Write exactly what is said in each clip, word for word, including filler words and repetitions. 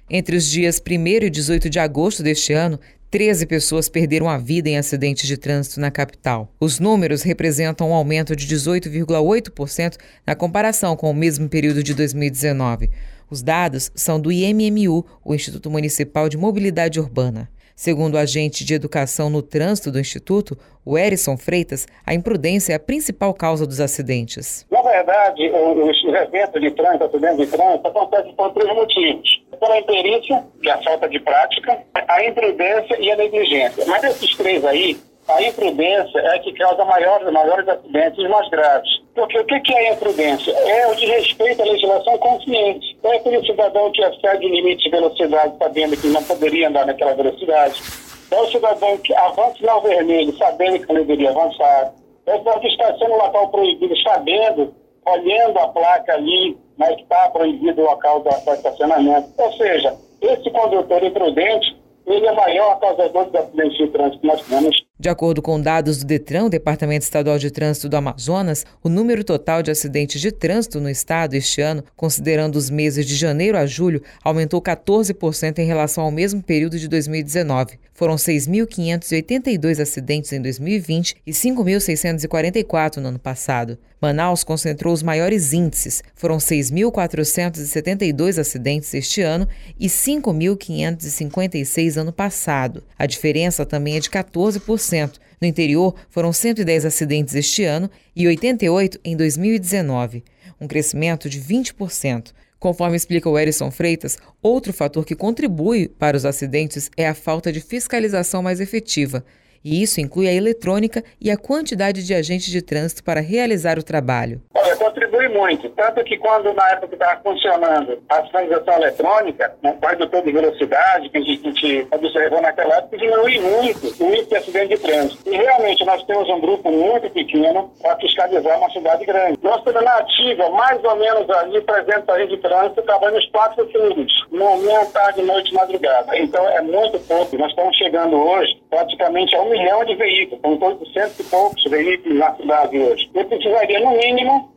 Entre os dias primeiro e dezoito de agosto deste ano, treze pessoas perderam a vida em acidentes de trânsito na capital. Os números representam um aumento de dezoito vírgula oito por cento na comparação com o mesmo período de dois mil e dezenove. Os dados são do I M M U, o Instituto Municipal de Mobilidade Urbana. Segundo o agente de educação no trânsito do Instituto, o Erison Freitas, a imprudência é a principal causa dos acidentes. Na verdade, os eventos de trânsito, acidentes de trânsito, acontecem por três motivos. Pela imperícia, que é a falta de prática, a imprudência e a negligência. Mas desses três aí, a imprudência é a que causa maiores, maiores acidentes e mais graves. Porque o que é a imprudência? É o desrespeito à legislação consciente. É aquele cidadão que excede o limite de velocidade sabendo que não poderia andar naquela velocidade. É o cidadão que avança no vermelho sabendo que não deveria avançar. É o cidadão que está sendo no local proibido sabendo, olhando a placa ali, mas que está proibido o local do estacionamento. Ou seja, esse condutor imprudente, ele é o maior causador dos acidentes de trânsito que nós temos. De acordo com dados do DETRAN, o Departamento Estadual de Trânsito do Amazonas, o número total de acidentes de trânsito no estado este ano, considerando os meses de janeiro a julho, aumentou quatorze por cento em relação ao mesmo período de dois mil e dezenove. Foram seis mil quinhentos e oitenta e dois acidentes em dois mil e vinte e cinco mil seiscentos e quarenta e quatro no ano passado. Manaus concentrou os maiores índices. Foram seis mil quatrocentos e setenta e dois acidentes este ano e cinco mil quinhentos e cinquenta e seis ano passado. A diferença também é de quatorze por cento. No interior, foram cento e dez acidentes este ano e oitenta e oito em dois mil e dezenove, um crescimento de vinte por cento. Conforme explica o Erison Freitas, outro fator que contribui para os acidentes é a falta de fiscalização mais efetiva. E isso inclui a eletrônica e a quantidade de agentes de trânsito para realizar o trabalho. Olha, contribui muito. Tanto que quando, na época que estava funcionando a sinalização eletrônica, né, com redutor de velocidade, que a gente, a gente observou naquela época, diminuiu muito o índice de acidente de trânsito. E realmente nós temos um grupo muito pequeno para fiscalizar uma cidade grande. Nós temos na ativa mais ou menos ali trezentos agentes de trânsito trabalhando os quatro turnos, manhã, tarde, noite, madrugada. Então é muito pouco. Nós estamos chegando hoje praticamente a um milhão de veículos, com oitocentos e poucos veículos na cidade hoje. Eu precisaria, no mínimo,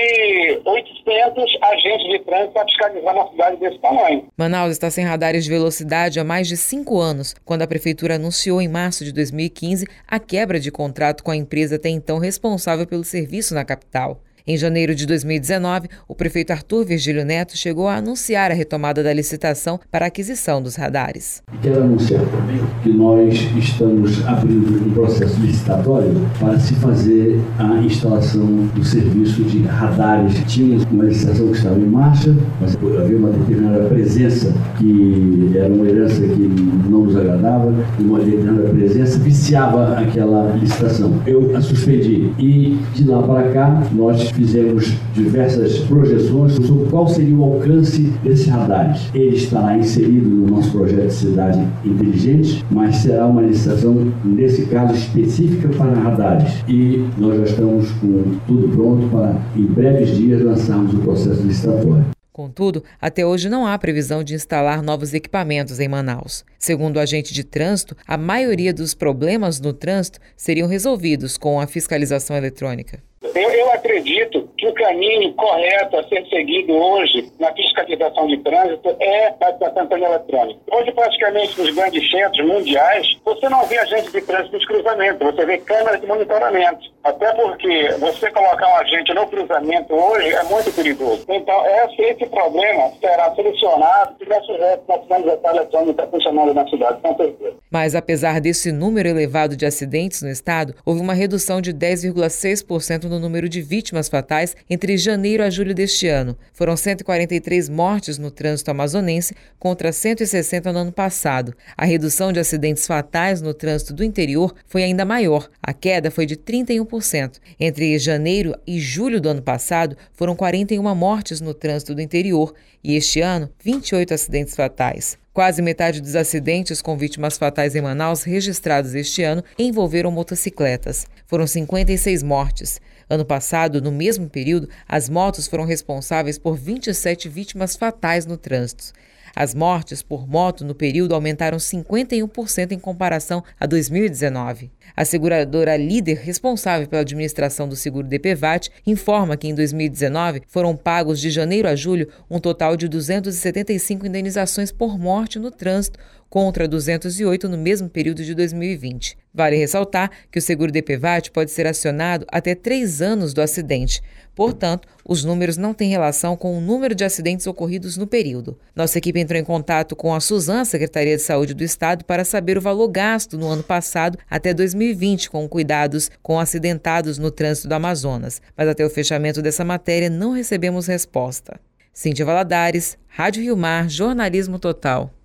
de oitocentos agentes de trânsito para fiscalizar uma cidade desse tamanho. Manaus está sem radares de velocidade há mais de cinco anos, quando a Prefeitura anunciou em março de dois mil e quinze a quebra de contrato com a empresa até então responsável pelo serviço na capital. Em janeiro de dois mil e dezenove, o prefeito Arthur Virgílio Neto chegou a anunciar a retomada da licitação para a aquisição dos radares. Quero anunciar também que nós estamos abrindo um processo licitatório para se fazer a instalação do serviço de radares. Tínhamos uma licitação que estava em marcha, mas havia uma determinada presença que era uma herança que não nos agradava, e uma determinada presença viciava aquela licitação. Eu a suspendi e de lá para cá nós fizemos diversas projeções sobre qual seria o alcance desses radares. Ele estará inserido no nosso projeto de cidade inteligente, mas será uma licitação, nesse caso, específica para radares. E nós já estamos com tudo pronto para, em breves dias, lançarmos o processo licitatório. Contudo, até hoje não há previsão de instalar novos equipamentos em Manaus. Segundo o agente de trânsito, a maioria dos problemas no trânsito seriam resolvidos com a fiscalização eletrônica. Eu, eu acredito que o caminho correto a ser seguido hoje na fiscalização de trânsito é a campanha eletrônica. Hoje, praticamente, nos grandes centros mundiais, você não vê agente de trânsito nos cruzamentos, você vê câmeras de monitoramento. Até porque você colocar um agente no cruzamento hoje é muito perigoso. Então, esse, esse problema será solucionado se tiver a sinalização eletrônica funcionando na cidade, com certeza. Mas, apesar desse número elevado de acidentes no estado, houve uma redução de dez vírgula seis por cento no número de vítimas fatais entre janeiro a julho deste ano. Foram cento e quarenta e três mortes no trânsito amazonense contra cento e sessenta no ano passado. A redução de acidentes fatais no trânsito do interior foi ainda maior. A queda foi de trinta e um por cento. Entre janeiro e julho do ano passado, foram quarenta e uma mortes no trânsito do interior e este ano, vinte e oito acidentes fatais. Quase metade dos acidentes com vítimas fatais em Manaus registrados este ano envolveram motocicletas. Foram cinquenta e seis mortes. Ano passado, no mesmo período, as motos foram responsáveis por vinte e sete vítimas fatais no trânsito. As mortes por moto no período aumentaram cinquenta e um por cento em comparação a dois mil e dezenove. A seguradora líder responsável pela administração do seguro D P V A T informa que em dois mil e dezenove foram pagos de janeiro a julho um total de duzentas e setenta e cinco indenizações por morte no trânsito, contra duzentas e oito no mesmo período de dois mil e vinte. Vale ressaltar que o seguro D P V A T pode ser acionado até três anos do acidente. Portanto, os números não têm relação com o número de acidentes ocorridos no período. Nossa equipe entrou em contato com a Suzan, Secretaria de Saúde do Estado, para saber o valor gasto no ano passado até dois mil e vinte com cuidados com acidentados no trânsito do Amazonas. Mas até o fechamento dessa matéria não recebemos resposta. Cíntia Valadares, Rádio Rio Mar, Jornalismo Total.